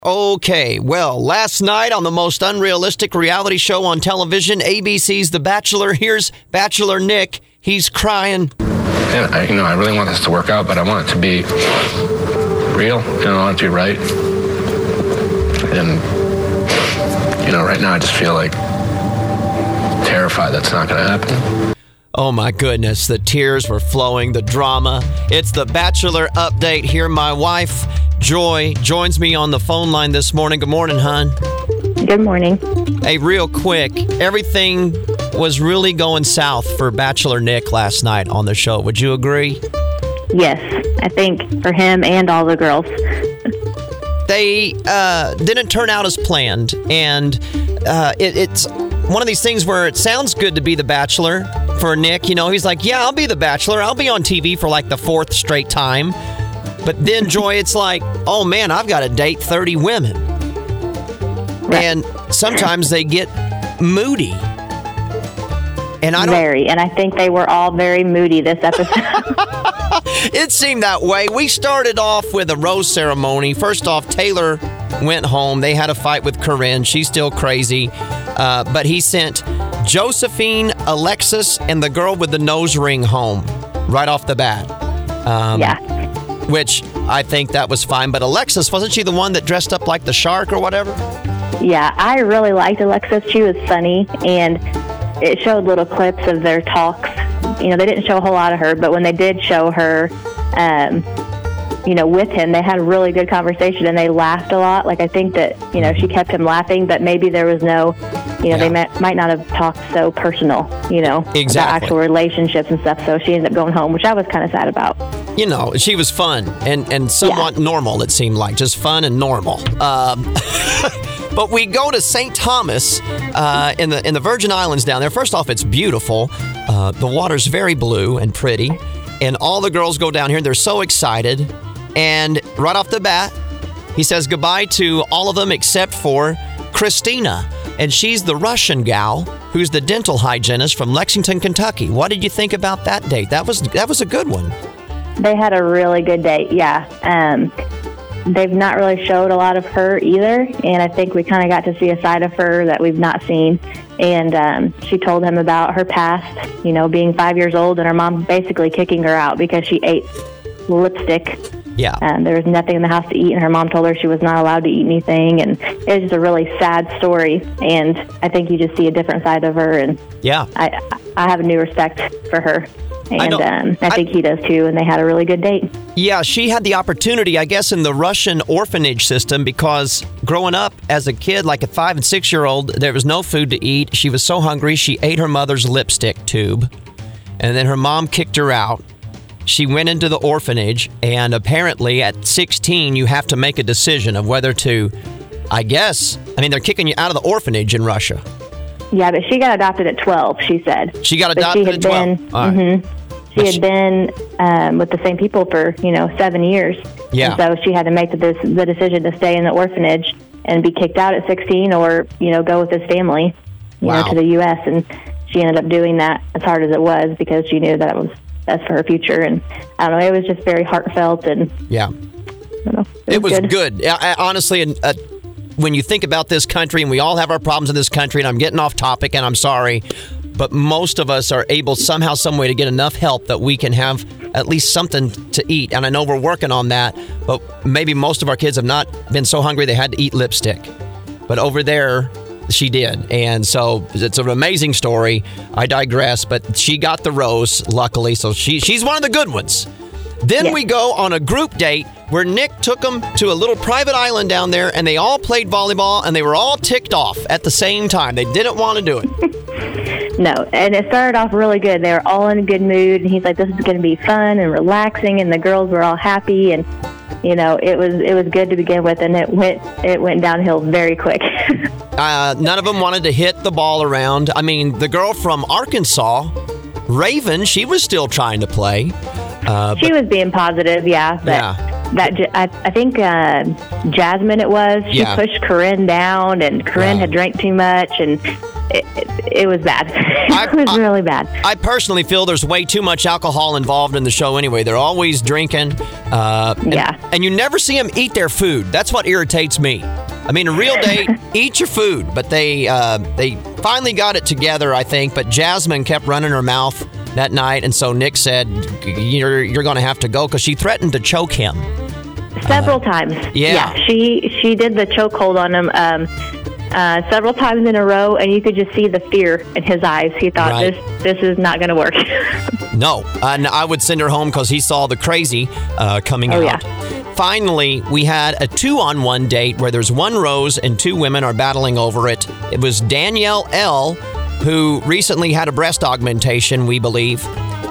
Okay, well, last night on the most unrealistic reality show on television, ABC's The Bachelor, here's Bachelor Nick. He's crying. And I really want this to work out, but I want it to be real, and I want it to be right. And, right now I just feel like terrified that's not going to happen. Oh my goodness, the tears were flowing, the drama. It's the Bachelor update here. My wife, Joy, joins me on the phone line this morning. Good morning, hon. Good morning. Hey, real quick, everything was really going south for Bachelor Nick last night on the show. Would you agree? Yes, I think for him and all the girls. They didn't turn out as planned, and it's one of these things where it sounds good to be the Bachelor for Nick. He's like, yeah, I'll be the Bachelor. I'll be on TV for like the fourth straight time. But then, Joy, it's like, oh, man, I've got to date 30 women. Right. And sometimes they get moody. And I think they were all very moody this episode. It seemed that way. We started off with a rose ceremony. First off, Taylor went home. They had a fight with Corinne. She's still crazy. But he sent Josephine, Alexis, and the girl with the nose ring home right off the bat. Yeah. Which I think that was fine. But Alexis, wasn't she the one that dressed up like the shark or whatever? Yeah, I really liked Alexis. She was funny, and it showed little clips of their talks. They didn't show a whole lot of her, but when they did show her, with him, they had a really good conversation, and they laughed a lot. Like, I think that, she kept him laughing, but maybe there was no, they might not have talked so personal, exactly, about actual relationships and stuff. So she ended up going home, which I was kind of sad about. She was fun and somewhat normal, it seemed like. Just fun and normal. But we go to St. Thomas in the Virgin Islands down there. First off, it's beautiful. The water's very blue and pretty. And all the girls go down here. They're so excited. And right off the bat, he says goodbye to all of them except for Christina. And she's the Russian gal who's the dental hygienist from Lexington, Kentucky. What did you think about that date? That was a good one. They had a really good date, yeah. They've not really showed a lot of her either, and I think we kind of got to see a side of her that we've not seen. And she told him about her past, being 5 years old and her mom basically kicking her out because she ate lipstick. Yeah. There was nothing in the house to eat, and her mom told her she was not allowed to eat anything, and it was just a really sad story. And I think you just see a different side of her, and yeah, I have a new respect for her. And I think he does too, and they had a really good date. Yeah, she had the opportunity, I guess, in the Russian orphanage system because growing up as a kid, like a 5 and 6 year old, there was no food to eat. She was so hungry, she ate her mother's lipstick tube, and then her mom kicked her out. She went into the orphanage, and apparently at 16, you have to make a decision of whether to, they're kicking you out of the orphanage in Russia. Yeah, but she got adopted at 12, she said. She got adopted at 12? She had been with the same people for, 7 years. Yeah. And so she had to make the decision to stay in the orphanage and be kicked out at 16 or, go with his family, to the U.S. And she ended up doing that as hard as it was because she knew that it was best for her future. And I don't know, it was just very heartfelt. And yeah. It was good. Honestly, when you think about this country, and we all have our problems in this country, and I'm getting off topic, and I'm sorry, but most of us are able somehow, some way to get enough help that we can have at least something to eat. And I know we're working on that, but maybe most of our kids have not been so hungry they had to eat lipstick. But over there, she did. And so it's an amazing story. I digress, but she got the rose, luckily. So she's one of the good ones. Then we go on a group date where Nick took them to a little private island down there, and they all played volleyball, and they were all ticked off at the same time. They didn't want to do it. No, and it started off really good. They were all in a good mood, and he's like, this is going to be fun and relaxing, and the girls were all happy, and, it was good to begin with, and it went downhill very quick. None of them wanted to hit the ball around. I mean, the girl from Arkansas, Raven, she was still trying to play. She was being positive, yeah. But I think Jasmine it was. She pushed Corinne down, and Corinne had drank too much, and it was bad. It was really bad. I personally feel there's way too much alcohol involved in the show anyway. They're always drinking. And you never see them eat their food. That's what irritates me. I mean, a real date, eat your food. But they finally got it together, I think. But Jasmine kept running her mouth that night. And so Nick said, you're going to have to go, because she threatened to choke him. Several times. Yeah. She did the chokehold on him several times in a row, and you could just see the fear in his eyes. He thought, this is not going to work. No, and I would send her home because he saw the crazy coming out. Yeah. Finally, we had a 2-on-1 date where there's one Rose and two women are battling over it. It was Danielle L., who recently had a breast augmentation, we believe,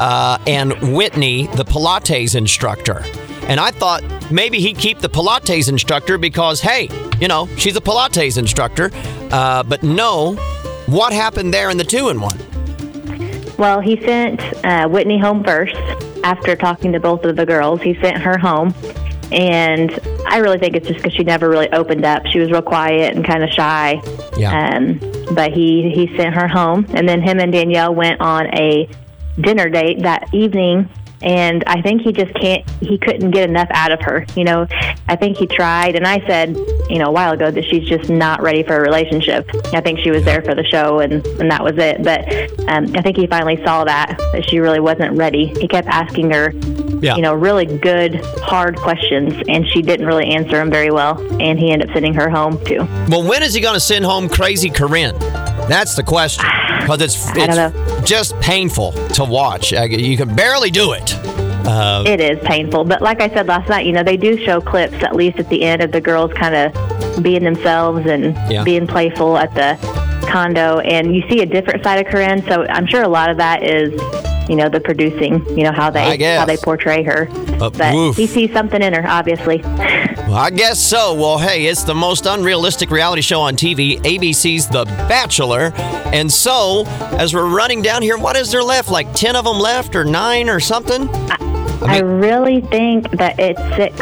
and Whitney, the Pilates instructor. And I thought maybe he'd keep the Pilates instructor because, hey, she's a Pilates instructor. But no, what happened there in the 2-in-1? Well, he sent Whitney home first after talking to both of the girls. He sent her home. And I really think it's just because she never really opened up. She was real quiet and kind of shy. Yeah. But he sent her home. And then him and Danielle went on a dinner date that evening. And I think he couldn't get enough out of her. I think he tried. And I said, a while ago that she's just not ready for a relationship. I think she was there for the show and that was it. But I think he finally saw that she really wasn't ready. He kept asking her, really good, hard questions. And she didn't really answer them very well. And he ended up sending her home too. Well, when is he going to send home Crazy Corinne? That's the question. Because it's just painful to watch. You can barely do it. It is painful. But like I said last night, they do show clips, at least at the end, of the girls kind of being themselves and being playful at the condo. And you see a different side of Corinne. So I'm sure a lot of that is, the producing, how they portray her. But he sees something in her, obviously. Well, I guess so. Well, hey, it's the most unrealistic reality show on TV, ABC's The Bachelor. And so, as we're running down here, what is there left? Like 10 of them left or 9 or something? I really think that it's 6.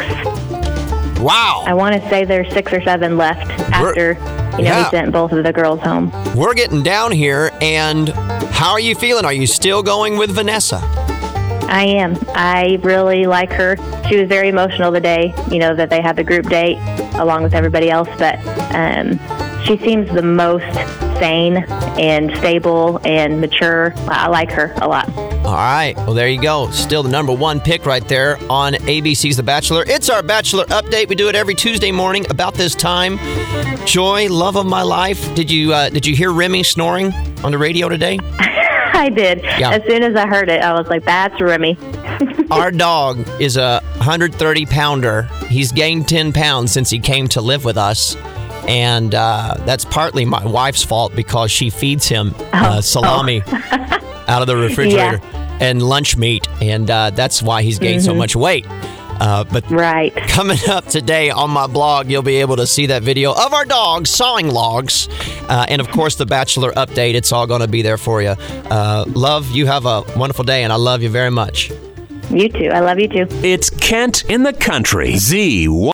Wow. I want to say there's 6 or 7 left after he sent both of the girls home. We're getting down here, and how are you feeling? Are you still going with Vanessa? I am. I really like her. She was very emotional the day, that they had the group date along with everybody else, but she seems the most sane and stable and mature. I like her a lot. All right. Well, there you go. Still the number 1 pick right there on ABC's The Bachelor. It's our Bachelor Update. We do it every Tuesday morning about this time. Joy, love of my life. Did you hear Remy snoring on the radio today? I did. Yeah. As soon as I heard it, I was like, that's Remy. Our dog is a 130-pounder. He's gained 10 pounds since he came to live with us. And that's partly my wife's fault because she feeds him salami out of the refrigerator and lunch meat. And that's why he's gained so much weight. But coming up today on my blog, you'll be able to see that video of our dog sawing logs. And, of course, the Bachelor Update. It's all going to be there for you. Love, you have a wonderful day, and I love you very much. You too. I love you too. It's Kent in the Country. Z1.